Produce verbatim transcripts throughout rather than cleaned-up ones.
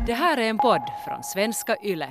Det här är en podd från Svenska Yle.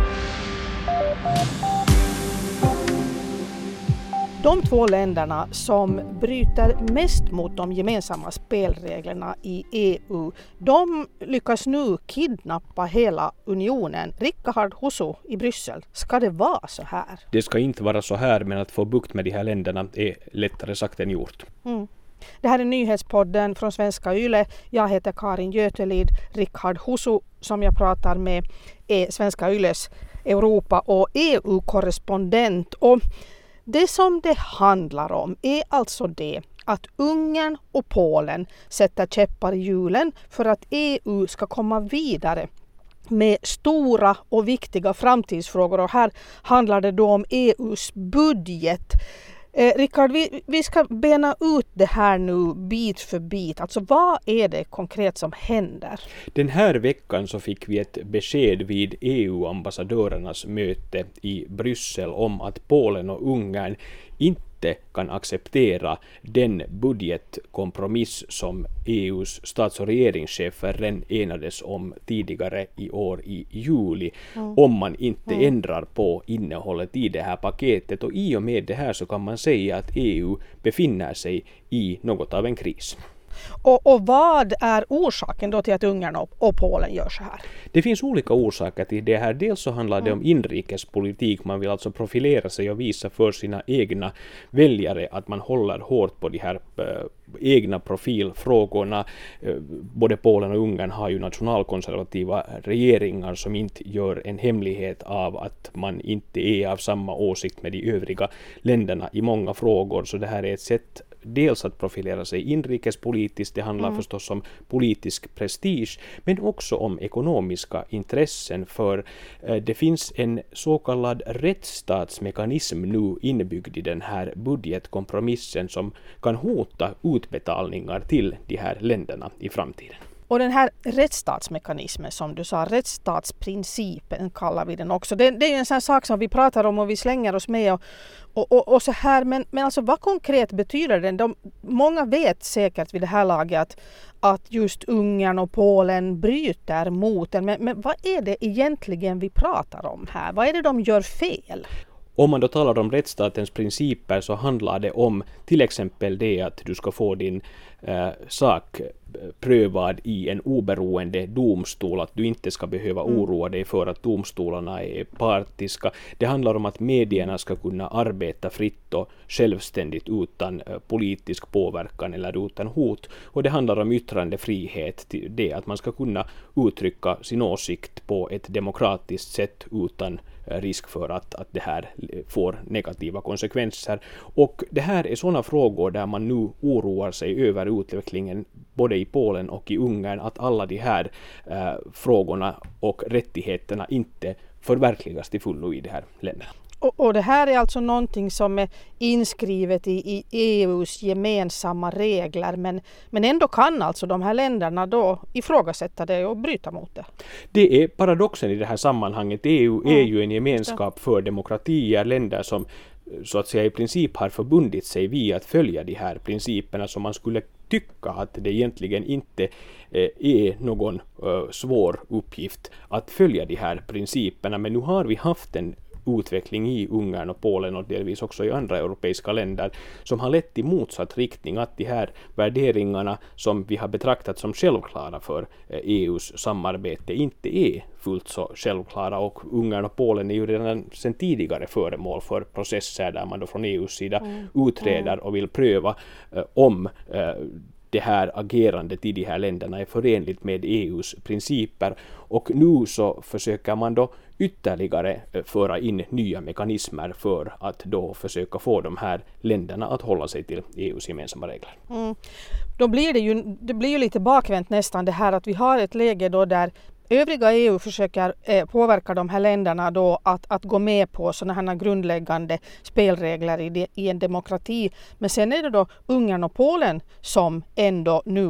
De två länderna som bryter mest mot de gemensamma spelreglerna i E U, de lyckas nu kidnappa hela unionen. Rickard Husu i Bryssel, ska det vara så här? Det ska inte vara så här, men att få bukt med de här länderna är lättare sagt än gjort. Mm. Det här är nyhetspodden från Svenska Yle. Jag heter Karin Götelid. Rickard Husu som jag pratar med är Svenska Yles Europa- och E U-korrespondent. Och det som det handlar om är alltså det att Ungern och Polen sätter käppar i hjulen för att E U ska komma vidare med stora och viktiga framtidsfrågor. Och här handlar det då om E U:s budget. Eh, Rickard, vi, vi ska bena ut det här nu bit för bit. Alltså vad är det konkret som händer? Den här veckan så fick vi ett besked vid E U-ambassadörernas möte i Bryssel om att Polen och Ungern inte kan acceptera den budgetkompromiss som E U:s stats- och regeringschefer redan enades om tidigare i år i juli, mm. om man inte mm. ändrar på innehållet i det här paketet. Och i och med det här så kan man säga att E U befinner sig i något av en kris. Och, och vad är orsaken då till att Ungern och, och Polen gör så här? Det finns olika orsaker till det här. Dels så handlar det om inrikespolitik. Man vill alltså profilera sig och visa för sina egna väljare att man håller hårt på de här äh, egna profilfrågorna. Äh, både Polen och Ungern har ju nationalkonservativa regeringar som inte gör en hemlighet av att man inte är av samma åsikt med de övriga länderna i många frågor. Så det här är ett sätt dels att profilera sig inrikespolitiskt, det handlar mm. förstås om politisk prestige, men också om ekonomiska intressen, för eh, det finns en så kallad rättsstatsmekanism nu inbyggd i den här budgetkompromissen som kan hota utbetalningar till de här länderna i framtiden. Och den här rättsstatsmekanismen som du sa, rättsstatsprincipen kallar vi den också. Det, det är ju en sån sak som vi pratar om och vi slänger oss med och, och, och, och så här. Men, men alltså vad konkret betyder den? De, många vet säkert vid det här laget att, att just Ungern och Polen bryter mot den. Men, men vad är det egentligen vi pratar om här? Vad är det de gör fel? Om man då talar om rättsstatens principer så handlar det om till exempel det att du ska få din eh, sak prövad i en oberoende domstol, att du inte ska behöva oroa dig för att domstolarna är partiska. Det handlar om att medierna ska kunna arbeta fritt och självständigt utan eh, politisk påverkan eller utan hot. Och det handlar om yttrandefrihet, det att man ska kunna uttrycka sin åsikt på ett demokratiskt sätt utan risk för att, att det här får negativa konsekvenser. Och det här är sådana frågor där man nu oroar sig över utvecklingen både i Polen och i Ungern, att alla de här eh, frågorna och rättigheterna inte förverkligas till fullo i de här länderna. Och, och det här är alltså någonting som är inskrivet i, i E U:s gemensamma regler, men, men ändå kan alltså de här länderna då ifrågasätta det och bryta mot det. Det är paradoxen i det här sammanhanget. E U mm. är ju en gemenskap för demokratier, länder som så att säga i princip har förbundit sig vid att följa de här principerna, som man skulle tycka att det egentligen inte eh, är någon eh, svår uppgift att följa de här principerna. Men nu har vi haft en utveckling i Ungern och Polen och delvis också i andra europeiska länder som har lett i motsatt riktning, att de här värderingarna som vi har betraktat som självklara för E U:s samarbete inte är fullt så självklara, och Ungern och Polen är ju redan sedan tidigare föremål för processer där man då från E U:s sida mm. utreder och vill pröva eh, om eh, det här agerandet i de här länderna är förenligt med E U:s principer. Och nu så försöker man då ytterligare föra in nya mekanismer för att då försöka få de här länderna att hålla sig till E U:s gemensamma regler. Mm. Då blir det ju, det blir ju lite bakvänt nästan det här att vi har ett läge då där övriga E U försöker eh, påverka de här länderna då att, att gå med på sådana här grundläggande spelregler i, de, i en demokrati. Men sen är det då Ungern och Polen som ändå nu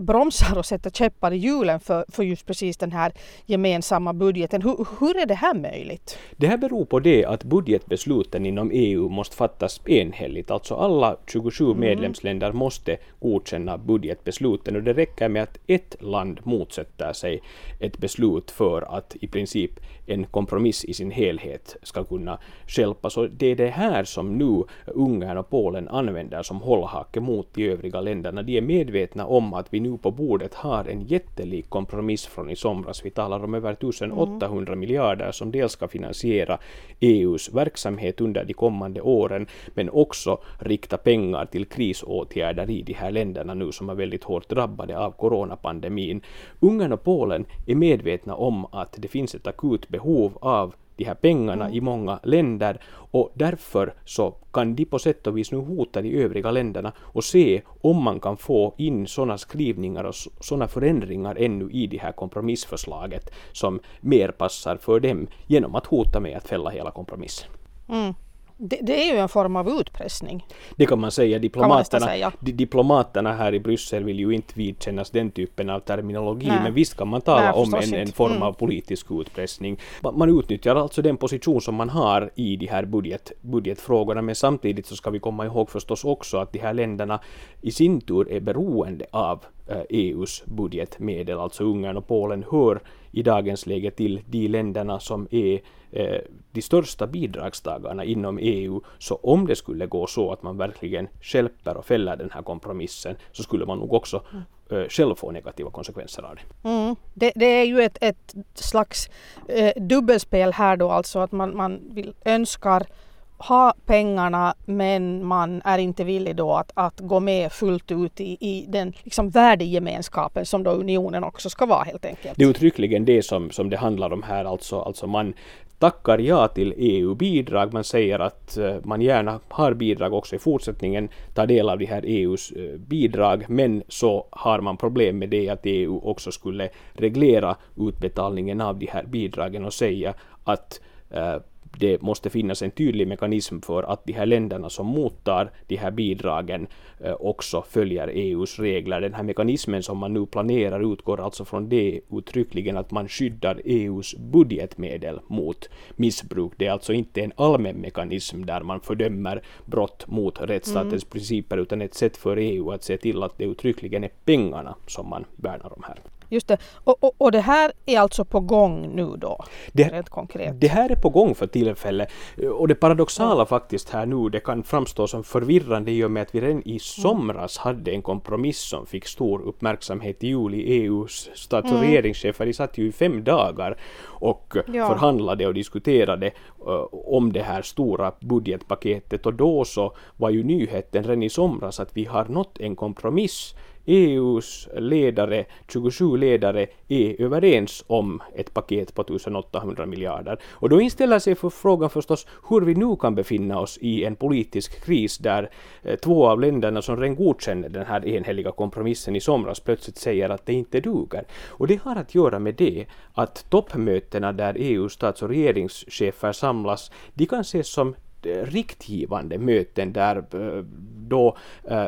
bromsar och sätter käppar i hjulen för, för just precis den här gemensamma budgeten. Hur, hur är det här möjligt? Det här beror på det att budgetbesluten inom E U måste fattas enhälligt. Alltså alla tjugosju mm. medlemsländer måste godkänna budgetbesluten och det räcker med att ett land motsätter sig ett beslut för att i princip en kompromiss i sin helhet ska kunna stjälpa. Så det är det här som nu Ungern och Polen använder som hållhake mot de övriga länderna. De är medvetna om att vi nu på bordet har en jättelik kompromiss från i somras. Vi talar om över tusenåttahundra mm. miljarder som dels ska finansiera E U:s verksamhet under de kommande åren men också rikta pengar till krisåtgärder i de här länderna nu som är väldigt hårt drabbade av coronapandemin. Ungern och Polen är medvetna om att det finns ett akut behov av de här pengarna mm. i många länder och därför så kan de på sätt och vis nu hota de övriga länderna och se om man kan få in sådana skrivningar och sådana förändringar ännu i det här kompromissförslaget som mer passar för dem genom att hota med att fälla hela kompromissen. Mm. Det, det är ju en form av utpressning. Det kan man säga. Diplomaterna, man säga. Di, diplomaterna här i Bryssel vill ju inte vidkännas den typen av terminologi. Nej. Men visst kan man tala Nej, om en, en form mm. av politisk utpressning. Man, man utnyttjar alltså den position som man har i de här budget, budgetfrågorna. Men samtidigt så ska vi komma ihåg förstås också att de här länderna i sin tur är beroende av eh, E U:s budgetmedel. Alltså Ungern och Polen hör i dagens läge till de länderna som är eh, de största bidragstagarna inom E U. Så om det skulle gå så att man verkligen stjälper och fäller den här kompromissen så skulle man nog också mm. eh, själv få negativa konsekvenser av det. Mm. Det, det är ju ett, ett slags eh, dubbelspel här då, alltså att man, man vill, önskar ha pengarna men man är inte villig då att, att gå med fullt ut i, i den liksom värdegemenskapen som då unionen också ska vara helt enkelt. Det är uttryckligen det som, som det handlar om här. Alltså, alltså man tackar ja till E U-bidrag. Man säger att uh, man gärna har bidrag också i fortsättningen, tar del av de här E U:s uh, bidrag, men så har man problem med det att E U också skulle reglera utbetalningen av de här bidragen och säga att uh, det måste finnas en tydlig mekanism för att de här länderna som mottar de här bidragen eh, också följer E U:s regler. Den här mekanismen som man nu planerar utgår alltså från det uttryckligen att man skyddar E U:s budgetmedel mot missbruk. Det är alltså inte en allmän mekanism där man fördömer brott mot rättsstatens mm. principer utan ett sätt för E U att se till att det uttryckligen är pengarna som man värnar om här. Just det. Och, och, och det här är alltså på gång nu då? Det, rent konkret. Det här är på gång för tillfället. Och det paradoxala mm. faktiskt här nu, det kan framstå som förvirrande i och med att vi redan i somras hade en kompromiss som fick stor uppmärksamhet i juli. E U:s stats- och mm. regeringschefer, de satt ju i fem dagar och ja. förhandlade och diskuterade uh, om det här stora budgetpaketet. Och då så var ju nyheten redan i somras att vi har nått en kompromiss. E U:s ledare, tjugosju ledare, är överens om ett paket på tusenåttahundra miljarder. Och då inställer sig för frågan förstås hur vi nu kan befinna oss i en politisk kris där eh, två av länderna som redan godkände den här enhälliga kompromissen i somras plötsligt säger att det inte duger. Och det har att göra med det att toppmötena där E U:s stats- och regeringschefer samlas, de kan ses som riktgivande möten där eh, då eh,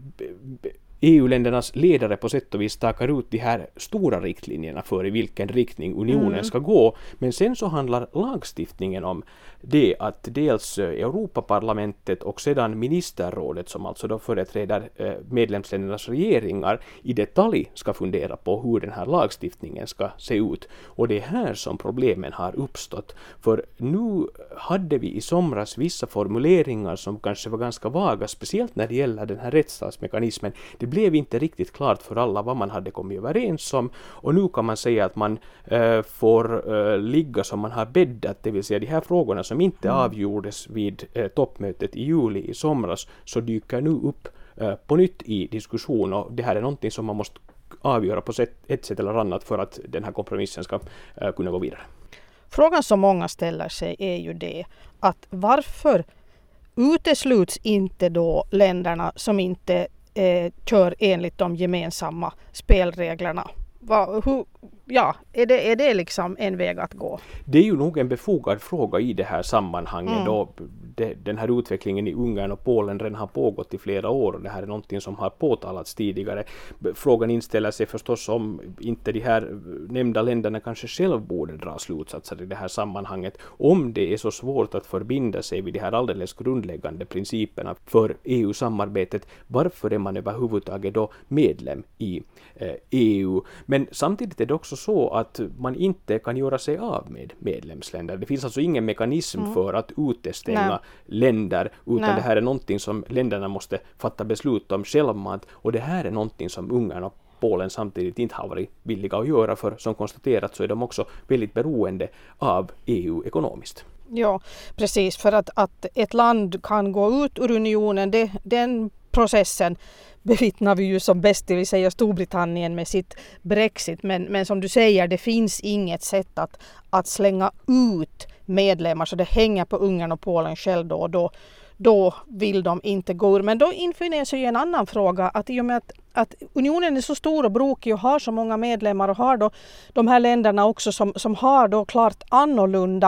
E U-ländernas ledare på sätt och vis stakar ut de här stora riktlinjerna för i vilken riktning unionen mm. ska gå. Men sen så handlar lagstiftningen om det att dels Europaparlamentet och sedan ministerrådet som alltså då företräder medlemsländernas regeringar i detalj ska fundera på hur den här lagstiftningen ska se ut. Och det är här som problemen har uppstått. För nu hade vi i somras vissa formuleringar som kanske var ganska vaga, speciellt när det gäller den här rättsstatsmekanismen. Det blev inte riktigt klart för alla vad man hade kommit överens om och nu kan man säga att man äh, får äh, ligga som man har bäddat, det vill säga de här frågorna som inte mm. avgjordes vid äh, toppmötet i juli i somras så dyker nu upp äh, på nytt i diskussion och det här är någonting som man måste avgöra på sätt, ett sätt eller annat för att den här kompromissen ska äh, kunna gå vidare. Frågan som många ställer sig är ju det att varför utesluts inte då länderna som inte Eh, kör enligt de gemensamma spelreglerna. Va, hur, ja, är det, är det liksom en väg att gå? Det är ju nog en befogad fråga i det här sammanhanget mm. då det, den här utvecklingen i Ungern och Polen redan har pågått i flera år och det här är någonting som har påtalats tidigare. Frågan inställer sig förstås om inte de här nämnda länderna kanske själv borde dra slutsatser i det här sammanhanget. Om det är så svårt att förbinda sig vid de här alldeles grundläggande principerna för E U-samarbetet, varför är man överhuvudtaget då medlem i eh, E U? Men samtidigt är det också så att man inte kan göra sig av med medlemsländer. Det finns alltså ingen mekanism mm. för att utestänga Nej. länder, utan Nej. det här är någonting som länderna måste fatta beslut om självmant, och det här är någonting som Ungern och Polen samtidigt inte har varit villiga att göra, för som konstaterat så är de också väldigt beroende av E U ekonomiskt. Ja, precis, för att, att ett land kan gå ut ur unionen, det, den processen bevittnar vi ju som bäst, det vill säga Storbritannien med sitt Brexit, men, men som du säger, det finns inget sätt att, att slänga ut medlemmar, så det hänger på Ungern och Polen själv då, och då, då vill de inte gå ur. Men då infinner sig en annan fråga, att i och med att, att unionen är så stor och brokig och har så många medlemmar och har då de här länderna också som, som har då klart annorlunda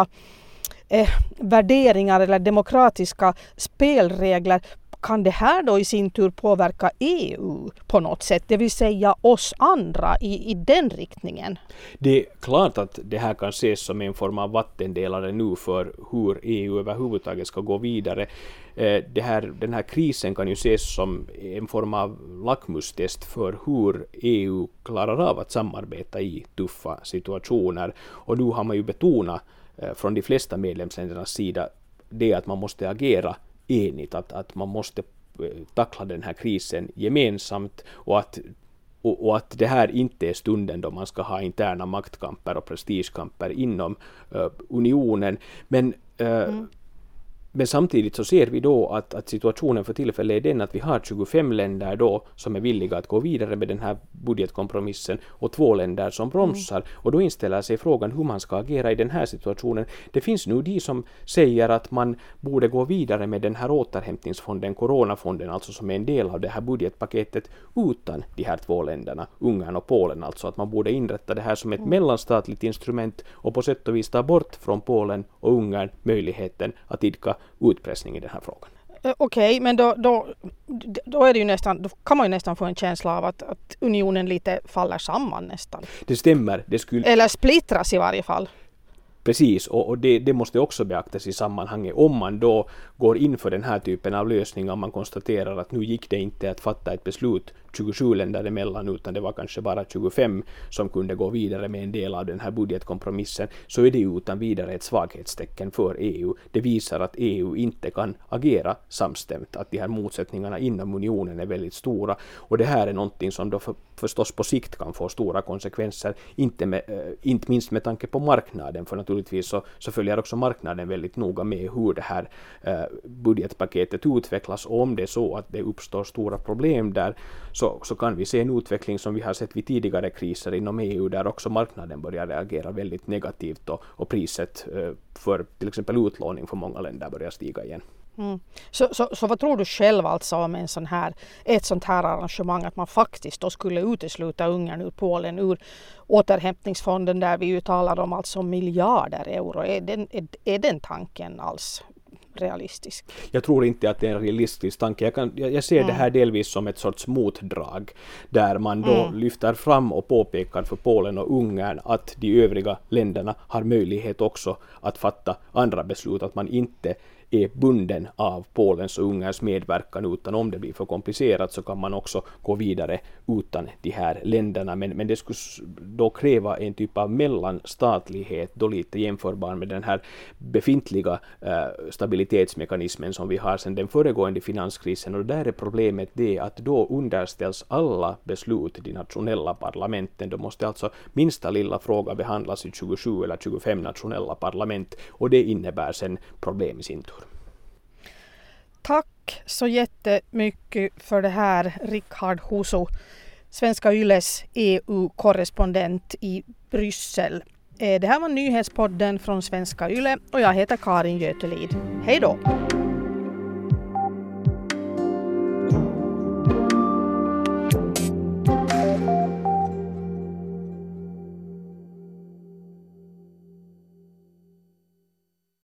eh, värderingar eller demokratiska spelregler, kan det här då i sin tur påverka E U på något sätt, det vill säga oss andra i, i den riktningen? Det är klart att det här kan ses som en form av vattendelare nu för hur E U överhuvudtaget ska gå vidare. Det här, den här krisen kan ju ses som en form av lackmustest för hur E U klarar av att samarbeta i tuffa situationer. Och nu har man ju betonat från de flesta medlemsländernas sida det att man måste agera enigt, att, att man måste tackla den här krisen gemensamt, och att, och, och att det här inte är stunden då man ska ha interna maktkamper och prestigekamper inom uh, unionen. Men uh, mm. Men samtidigt så ser vi då att, att situationen för tillfället är den att vi har tjugofem länder då som är villiga att gå vidare med den här budgetkompromissen och två länder som bromsar. Mm. Och då inställer sig frågan hur man ska agera i den här situationen. Det finns nu de som säger att man borde gå vidare med den här återhämtningsfonden, coronafonden, alltså som är en del av det här budgetpaketet, utan de här två länderna, Ungern och Polen. Alltså att man borde inrätta det här som ett mm. mellanstatligt instrument och på sätt och vis ta bort från Polen och Ungern möjligheten att idka utpressning i den här frågan. Okej, okay, men då, då, då, är det ju nästan, då kan man ju nästan få en känsla av att, att unionen lite faller samman nästan. Det stämmer. Det skulle... Eller splittras i varje fall. Precis, och, och det, det måste också beaktas i sammanhanget. Om man då går in för den här typen av lösningar, man konstaterar att nu gick det inte att fatta ett beslut tjugosju länder emellan, utan det var kanske bara tjugofem som kunde gå vidare med en del av den här budgetkompromissen, så är det utan vidare ett svaghetstecken för E U. Det visar att E U inte kan agera samstämt, att de här motsättningarna inom unionen är väldigt stora, och det här är någonting som då för, förstås på sikt kan få stora konsekvenser, inte, med, äh, inte minst med tanke på marknaden, för naturligtvis så, så följer också marknaden väldigt noga med hur det här äh, budgetpaketet utvecklas, och om det är så att det uppstår stora problem där, så, så kan vi se en utveckling som vi har sett vid tidigare kriser inom E U, där också marknaden börjar reagera väldigt negativt, och, och priset äh, för till exempel utlåning för många länder börjar stiga igen. Mm. Så, så, så vad tror du själv alltså om en sån här, ett sånt här arrangemang, att man faktiskt då skulle utesluta Ungern ur Polen ur återhämtningsfonden, där vi ju talar om alltså miljarder euro? Är den, är, är den tanken alls realistisk? Jag tror inte att det är en realistisk tanke. Jag, kan, jag, jag ser mm. det här delvis som ett sorts motdrag, där man då mm. lyfter fram och påpekar för Polen och Ungern att de övriga länderna har möjlighet också att fatta andra beslut, att man inte är bunden av Polens och Ungerns medverkan, utan om det blir för komplicerat så kan man också gå vidare utan de här länderna. Men, men det skulle då kräva en typ av mellanstatlighet, då lite jämförbar med den här befintliga äh, stabilitetsmekanismen som vi har sedan den föregående finanskrisen. Och där är problemet det att då underställs alla beslut de nationella parlamenten. Då måste alltså minsta lilla fråga behandlas i tjugosju eller tjugofem nationella parlament, och det innebär sen problem i sin tur. Tack så jättemycket för det här, Rickard Husu, Svenska Yles E U-korrespondent i Bryssel. Det här var nyhetspodden från Svenska Yle och jag heter Karin Götelid. Hej då!